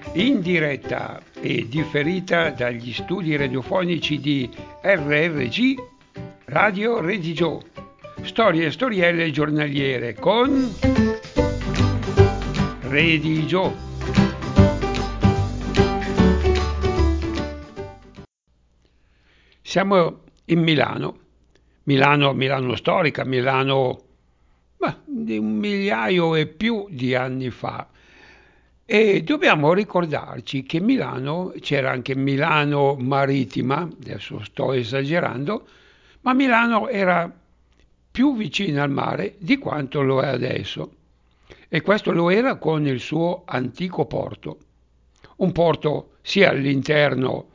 In diretta e differita dagli studi radiofonici di RRG Radio Redigio. Storie e storielle giornaliere con Redigio. Siamo in Milano. Milano storica, Milano di un migliaio e più di anni fa. E dobbiamo ricordarci che Milano, c'era anche Milano Marittima, adesso sto esagerando, ma Milano era più vicina al mare di quanto lo è adesso. E questo lo era con il suo antico porto. Un porto sia all'interno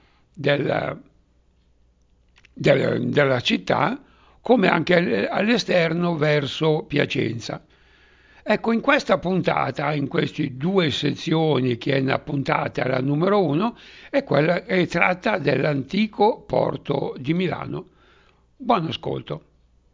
della città come anche all'esterno verso Piacenza. Ecco, in questa puntata, in queste due sezioni, che è una puntata, la numero 1, è tratta dell'antico porto di Milano. Buon ascolto.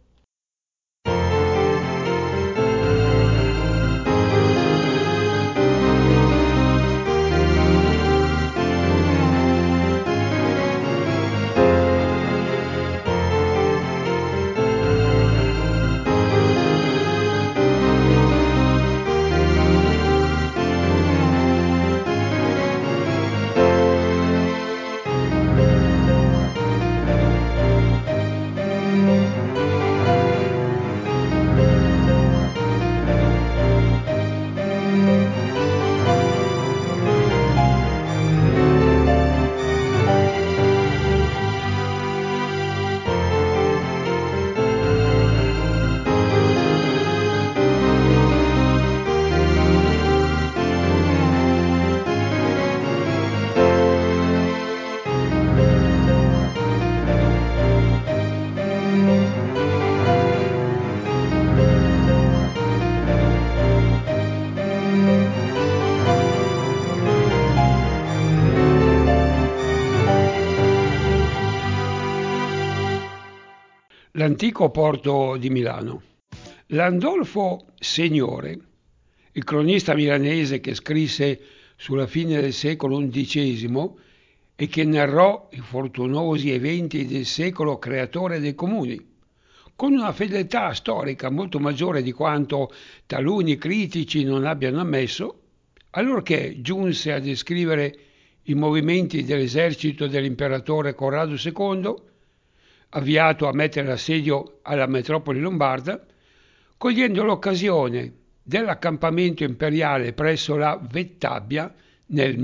L'antico porto di Milano. Landolfo Signore, il cronista milanese che scrisse sulla fine del secolo XI e che narrò i fortunosi eventi del secolo creatore dei comuni, con una fedeltà storica molto maggiore di quanto taluni critici non abbiano ammesso, allorché giunse a descrivere i movimenti dell'esercito dell'imperatore Corrado II, avviato a mettere l'assedio alla metropoli lombarda, cogliendo l'occasione dell'accampamento imperiale presso la Vettabbia nel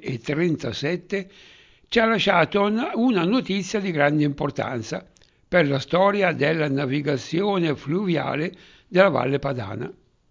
1037, ci ha lasciato una notizia di grande importanza per la storia della navigazione fluviale della Valle Padana.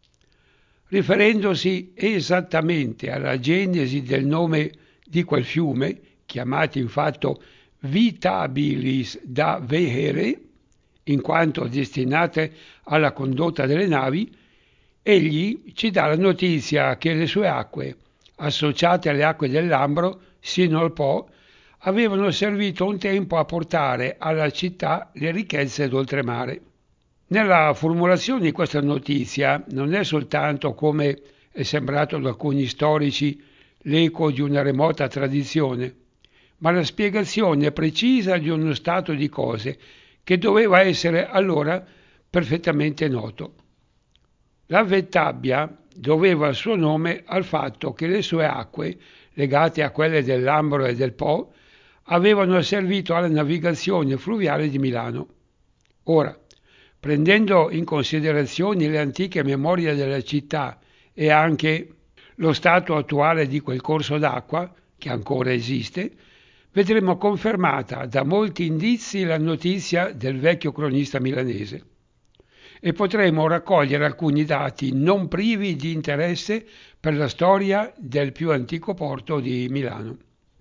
Riferendosi esattamente alla genesi del nome di quel fiume, chiamato infatti Vitabilis da Vehere, in quanto destinate alla condotta delle navi, egli ci dà la notizia che le sue acque, associate alle acque del Lambro sino al Po, avevano servito un tempo a portare alla città le ricchezze d'oltremare. Nella formulazione di questa notizia non è soltanto, come è sembrato ad alcuni storici, l'eco di una remota tradizione, ma la spiegazione precisa di uno stato di cose che doveva essere allora perfettamente noto. La Vettabbia doveva il suo nome al fatto che le sue acque, legate a quelle del Lambro e del Po, avevano servito alla navigazione fluviale di Milano. Ora, prendendo in considerazione le antiche memorie della città e anche lo stato attuale di quel corso d'acqua, che ancora esiste, vedremo confermata da molti indizi la notizia del vecchio cronista milanese e potremo raccogliere alcuni dati non privi di interesse per la storia del più antico porto di Milano.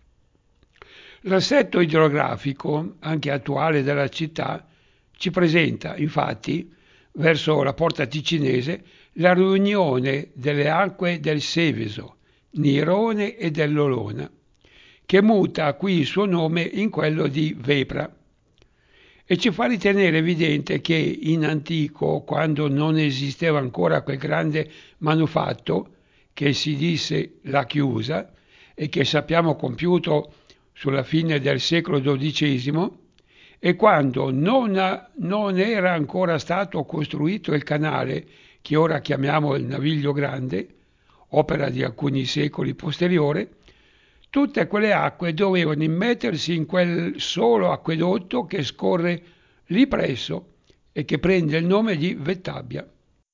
L'assetto idrografico, anche attuale, della città ci presenta, infatti, verso la porta ticinese, la riunione delle acque del Seveso, Nirone e dell'Olona, che muta qui il suo nome in quello di Vepra, e ci fa ritenere evidente che in antico, quando non esisteva ancora quel grande manufatto che si disse la Chiusa, e che sappiamo compiuto sulla fine del secolo XII, e quando non era ancora stato costruito il canale che ora chiamiamo il Naviglio Grande, opera di alcuni secoli posteriore, tutte quelle acque dovevano immettersi in quel solo acquedotto che scorre lì presso e che prende il nome di Vettabbia.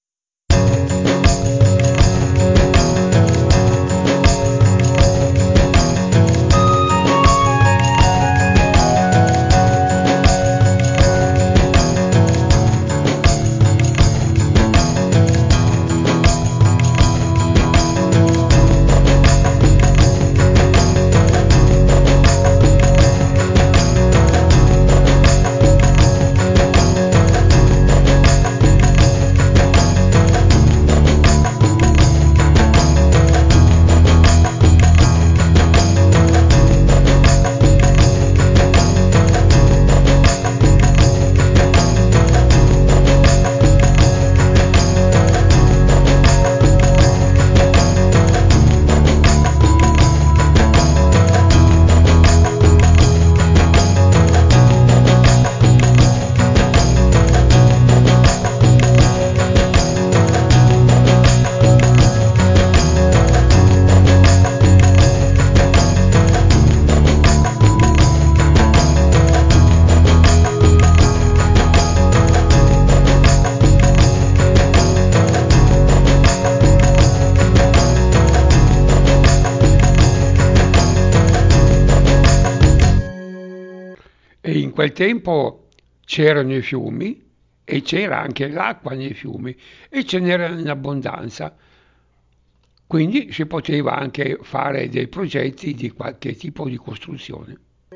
E in quel tempo c'erano i fiumi e c'era anche l'acqua nei fiumi e ce n'era in abbondanza. Quindi si poteva anche fare dei progetti di qualche tipo di costruzione.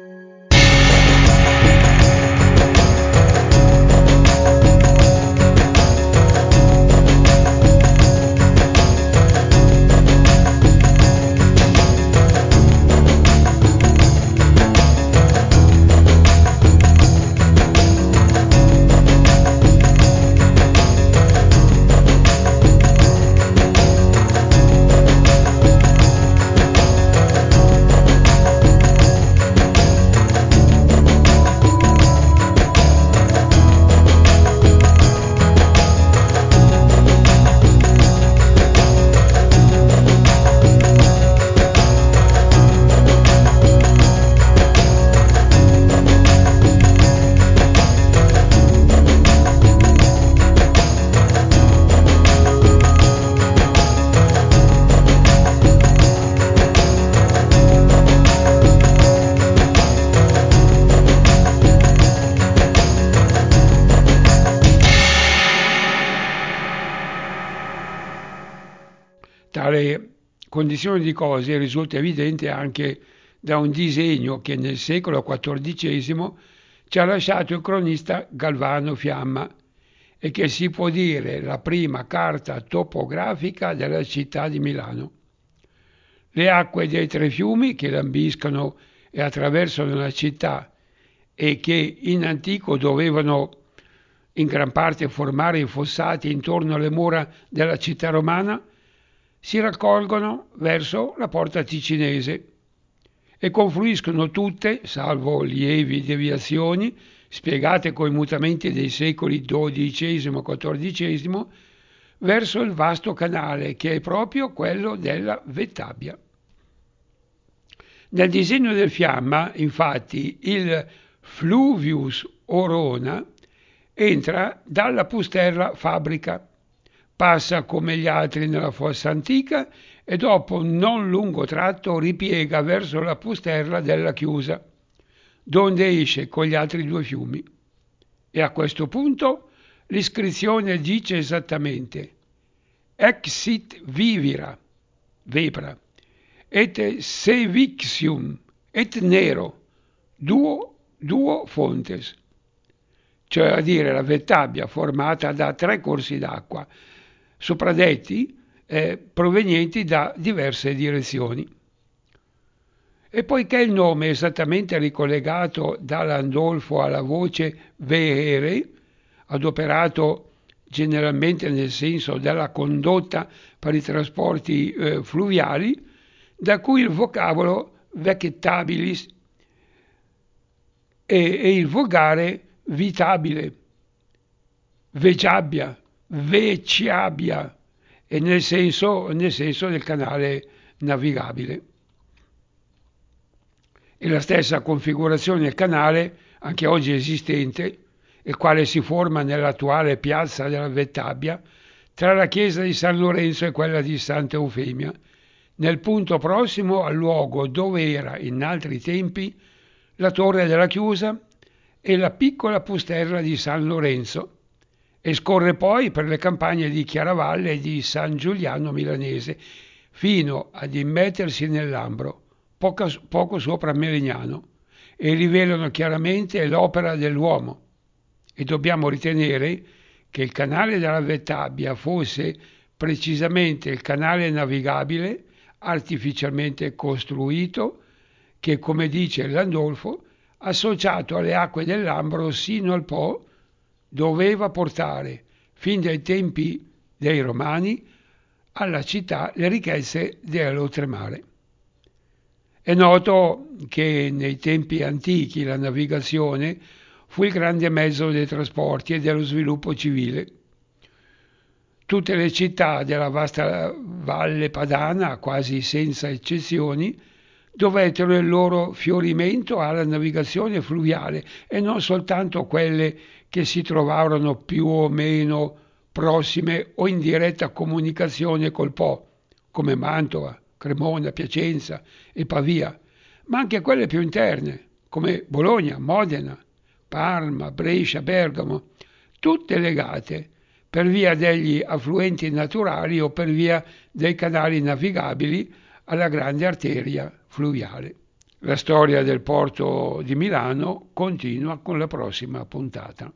Tale condizione di cose risulta evidente anche da un disegno che nel secolo XIV ci ha lasciato il cronista Galvano Fiamma e che si può dire la prima carta topografica della città di Milano. Le acque dei tre fiumi che lambiscono e attraversano la città e che in antico dovevano in gran parte formare i fossati intorno alle mura della città romana, si raccolgono verso la porta ticinese e confluiscono tutte, salvo lievi deviazioni, spiegate coi mutamenti dei secoli XII e XIV, verso il vasto canale che è proprio quello della Vettabbia. Nel disegno del Fiamma, infatti, il Fluvius Orona entra dalla Pusterla Fabrica, passa come gli altri nella fossa antica e dopo un non lungo tratto ripiega verso la Pusterla della Chiusa, donde esce con gli altri due fiumi. E a questo punto l'iscrizione dice esattamente Exit vivira, vepra, et sevixium, et nero, duo fontes, cioè a dire la Vettabbia formata da tre corsi d'acqua, sopradetti provenienti da diverse direzioni. E poiché il nome è esattamente ricollegato da Landolfo alla voce veere, adoperato generalmente nel senso della condotta per i trasporti fluviali, da cui il vocabolo vectabilis e il volgare vitabile, vegiabbia, veciabbia, e nel senso del canale navigabile. E la stessa configurazione del canale, anche oggi esistente, il quale si forma nell'attuale piazza della Vettabbia, tra la chiesa di San Lorenzo e quella di Santa Eufemia, nel punto prossimo al luogo dove era in altri tempi la torre della chiusa e la piccola pusterla di San Lorenzo, e scorre poi per le campagne di Chiaravalle e di San Giuliano Milanese, fino ad immettersi nell'Ambro, poco sopra Melegnano, e rivelano chiaramente l'opera dell'uomo. E dobbiamo ritenere che il canale della Vettabbia fosse precisamente il canale navigabile artificialmente costruito che, come dice Landolfo, associato alle acque dell'Ambro sino al Po, doveva portare, fin dai tempi dei Romani, alla città le ricchezze dell'oltremare. È noto che nei tempi antichi la navigazione fu il grande mezzo dei trasporti e dello sviluppo civile. Tutte le città della vasta Valle Padana, quasi senza eccezioni, dovettero il loro fiorimento alla navigazione fluviale, e non soltanto quelle che si trovarono più o meno prossime o in diretta comunicazione col Po, come Mantova, Cremona, Piacenza e Pavia, ma anche quelle più interne, come Bologna, Modena, Parma, Brescia, Bergamo, tutte legate per via degli affluenti naturali o per via dei canali navigabili alla grande arteria fluviale. La storia del porto di Milano continua con la prossima puntata.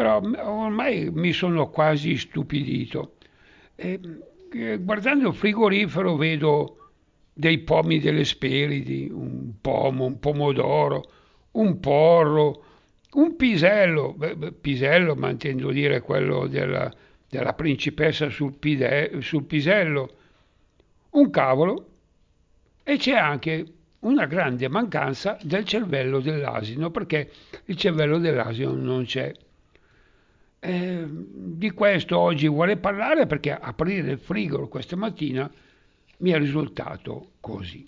però ormai mi sono quasi stupidito. E, guardando il frigorifero vedo dei pomi delle Speridi, un pomo, un pomodoro, un porro, un pisello, pisello, ma intendo dire quello della principessa sul pisello, un cavolo, e c'è anche una grande mancanza del cervello dell'asino, perché il cervello dell'asino non c'è. Di questo oggi vorrei parlare perché aprire il frigo questa mattina mi è risultato così.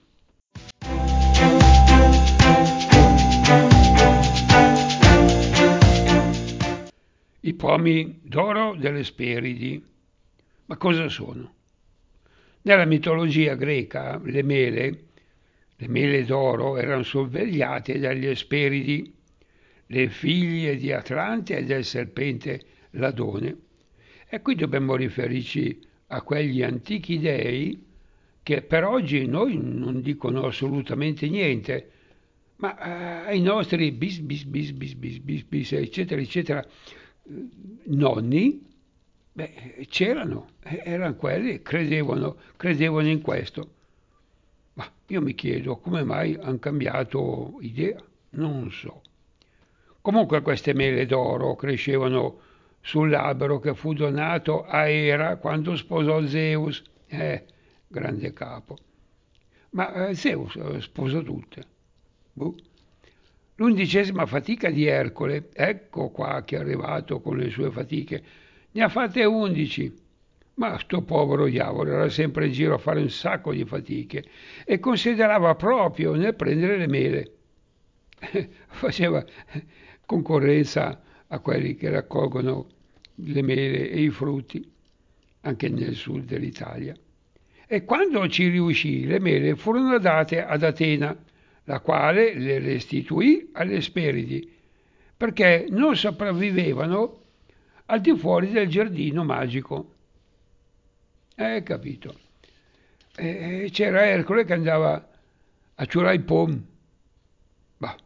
I pomi d'oro delle Speridi. Ma cosa sono? Nella mitologia greca le mele d'oro, erano sorvegliate dagli Esperidi, le figlie di Atlante e del serpente Ladone. E qui dobbiamo riferirci a quegli antichi dei che per oggi noi non dicono assolutamente niente, ma ai nostri bis, eccetera, eccetera, nonni, beh, c'erano, erano quelli, credevano in questo. Ma io mi chiedo come mai hanno cambiato idea, non so. Comunque queste mele d'oro crescevano sull'albero che fu donato a Era quando sposò Zeus. Grande capo. Ma Zeus sposò tutte. Boh. L'11ª fatica di Ercole, ecco qua che è arrivato con le sue fatiche, ne ha fatte 11. Ma sto povero diavolo era sempre in giro a fare un sacco di fatiche e considerava proprio nel prendere le mele. Faceva concorrenza a quelli che raccolgono le mele e i frutti anche nel sud dell'Italia. E quando ci riuscì, le mele furono date ad Atena, la quale le restituì alle Speridi, perché non sopravvivevano al di fuori del giardino magico. Capito? C'era Ercole che andava a ciurare i pom. Bah,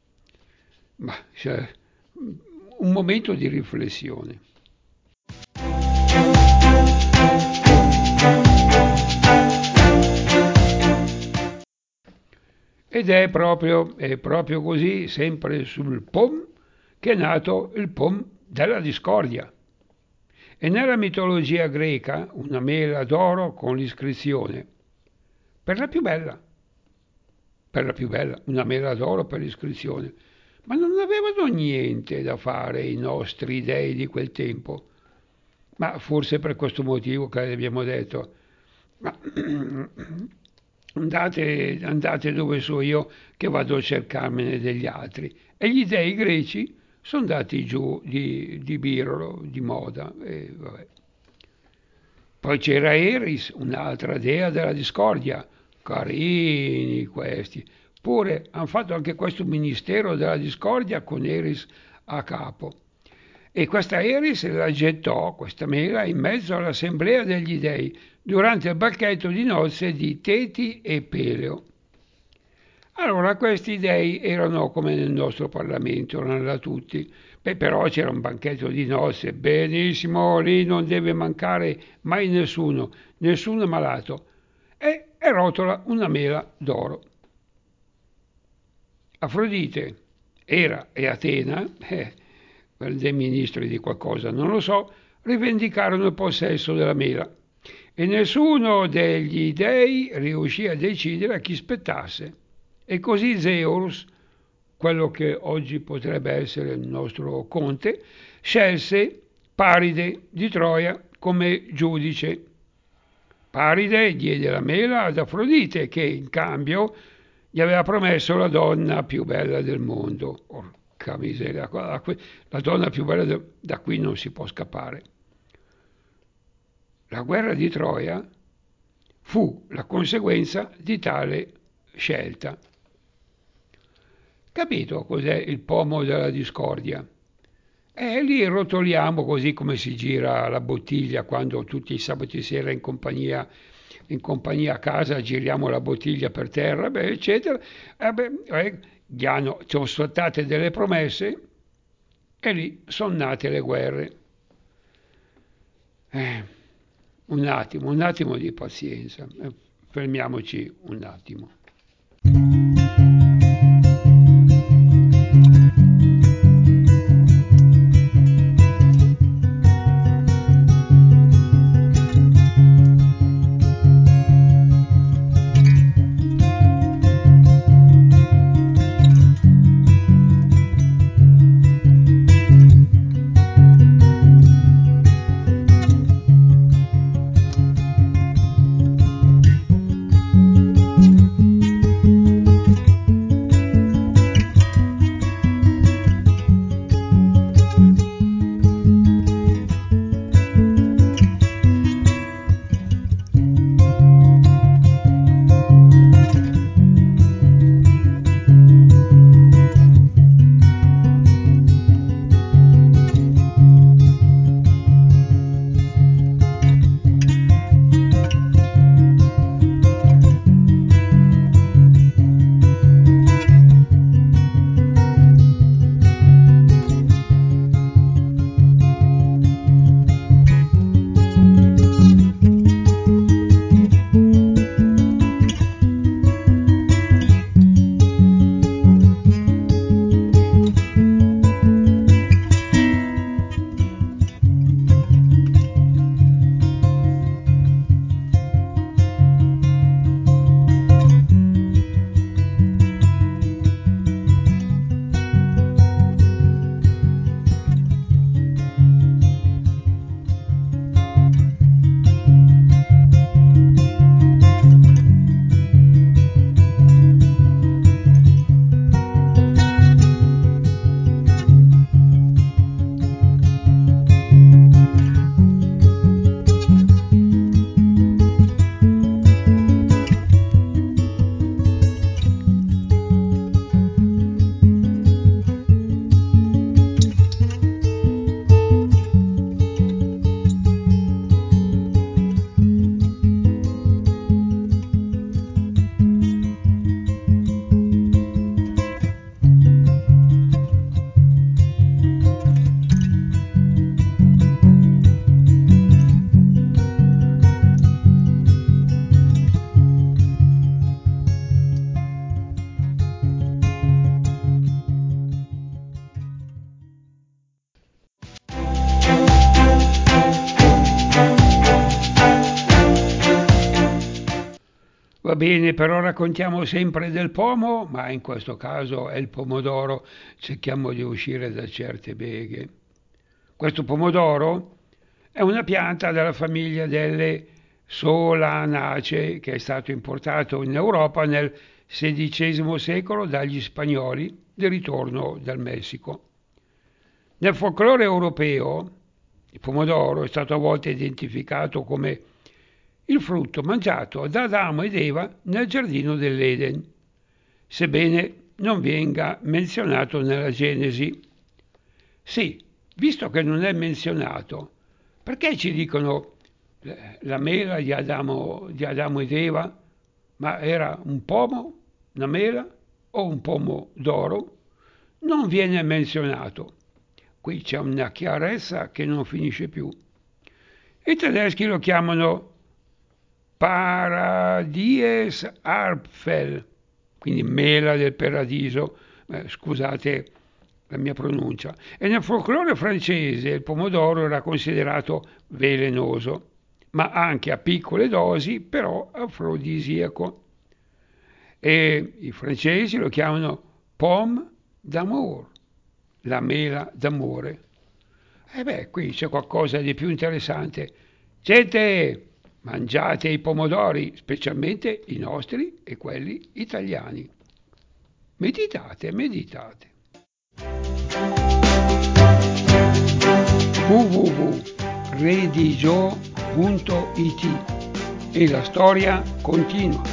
cioè, un momento di riflessione. Ed è proprio così, sempre sul POM, che è nato il POM della discordia. E nella mitologia greca una mela d'oro con l'iscrizione per la più bella, una mela d'oro per l'iscrizione. Ma non avevano niente da fare i nostri dei di quel tempo. Ma forse per questo motivo che abbiamo detto, ma andate dove so io che vado a cercarmene degli altri. E gli dei greci sono andati giù di birro, di moda. E vabbè. Poi c'era Eris, un'altra dea della discordia. Carini questi. Pure hanno fatto anche questo ministero della discordia con Eris a capo. E questa Eris la gettò, questa mela, in mezzo all'assemblea degli dei durante il banchetto di nozze di Teti e Peleo. Allora questi dei erano come nel nostro Parlamento, erano là tutti. Beh, però c'era un banchetto di nozze, benissimo, lì non deve mancare mai nessuno, nessuno è malato. E rotola una mela d'oro. Afrodite, Era e Atena, dei ministri di qualcosa, non lo so, rivendicarono il possesso della mela e nessuno degli dei riuscì a decidere a chi spettasse. E così Zeus, quello che oggi potrebbe essere il nostro conte, scelse Paride di Troia come giudice. Paride diede la mela ad Afrodite che in cambio gli aveva promesso la donna più bella del mondo. Porca miseria, la donna più bella da qui non si può scappare. La guerra di Troia fu la conseguenza di tale scelta. Capito cos'è il pomo della discordia? E lì rotoliamo così come si gira la bottiglia quando tutti i sabati sera in compagnia a casa giriamo la bottiglia per terra, beh, eccetera. Ci sono state delle promesse e lì sono nate le guerre. Un attimo di pazienza, fermiamoci un attimo. Va bene, però raccontiamo sempre del pomo, ma in questo caso è il pomodoro, cerchiamo di uscire da certe beghe. Questo pomodoro è una pianta della famiglia delle Solanacee che è stato importato in Europa nel XVI secolo dagli spagnoli di ritorno dal Messico. Nel folklore europeo il pomodoro è stato a volte identificato come il frutto mangiato da Adamo ed Eva nel giardino dell'Eden, sebbene non venga menzionato nella Genesi. Sì, visto che non è menzionato, perché ci dicono la mela di Adamo ed Eva? Ma era un pomo, una mela o un pomo d'oro? Non viene menzionato. Qui c'è una chiarezza che non finisce più. I tedeschi lo chiamano Paradies Apfel, quindi mela del paradiso, scusate la mia pronuncia. E nel folklore francese il pomodoro era considerato velenoso, ma anche a piccole dosi, però afrodisiaco. E i francesi lo chiamano pomme d'amour, la mela d'amore. E beh, qui c'è qualcosa di più interessante. Gente, mangiate i pomodori, specialmente i nostri e quelli italiani. Meditate, meditate. www.redigio.it e la storia continua.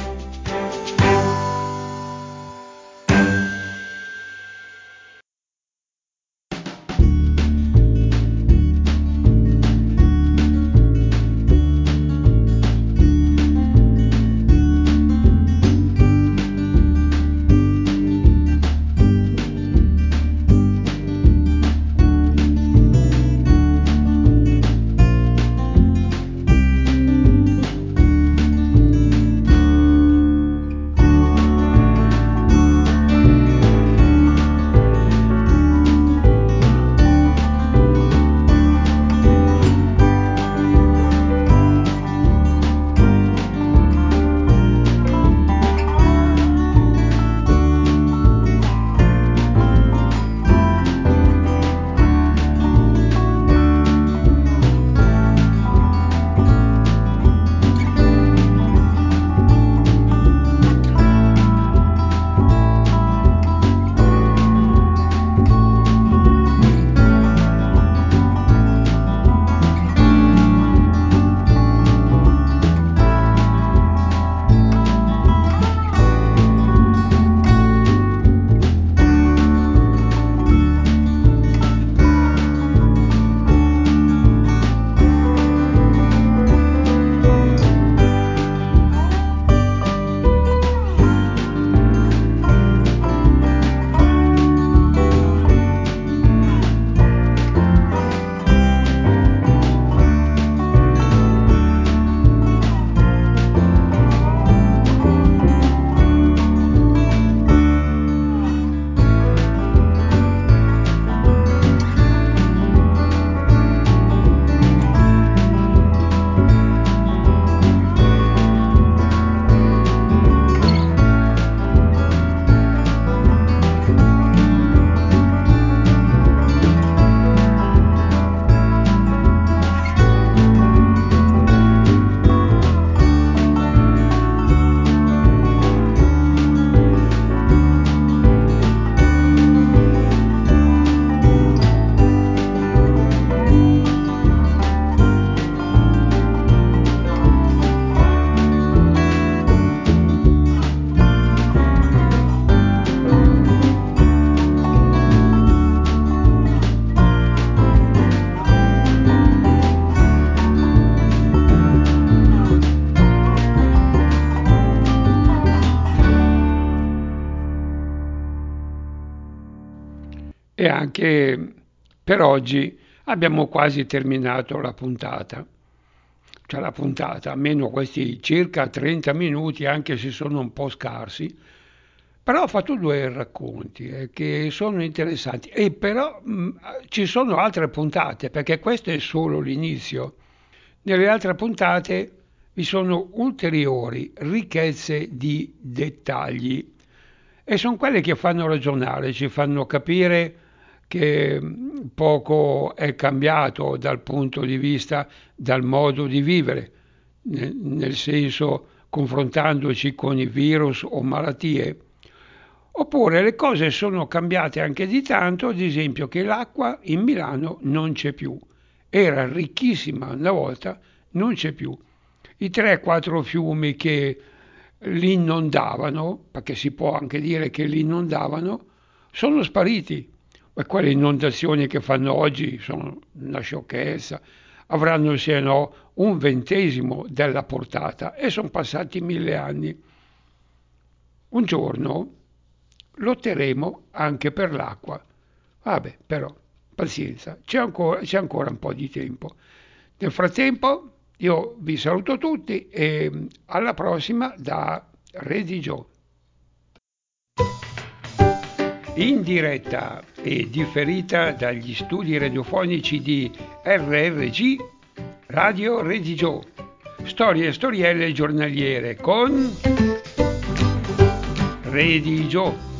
E anche per oggi abbiamo quasi terminato la puntata. Cioè la puntata, almeno questi circa 30 minuti, anche se sono un po' scarsi, però ho fatto due racconti che sono interessanti e però ci sono altre puntate, perché questo è solo l'inizio. Nelle altre puntate vi sono ulteriori ricchezze di dettagli e sono quelle che fanno ragionare, ci fanno capire che poco è cambiato dal punto di vista, dal modo di vivere, nel senso confrontandoci con i virus o malattie. Oppure le cose sono cambiate anche di tanto, ad esempio che l'acqua in Milano non c'è più. Era ricchissima una volta, non c'è più. I 3-4 fiumi che li inondavano, perché si può anche dire che li inondavano, sono spariti. E quelle inondazioni che fanno oggi sono una sciocchezza, avranno se no un ventesimo della portata e sono passati 1000 anni. Un giorno lotteremo anche per l'acqua. Vabbè, però, pazienza, c'è ancora un po' di tempo. Nel frattempo io vi saluto tutti e alla prossima da Redigio. In diretta e differita dagli studi radiofonici di RRG Radio Redigio. Storie e storielle giornaliere con Redigio.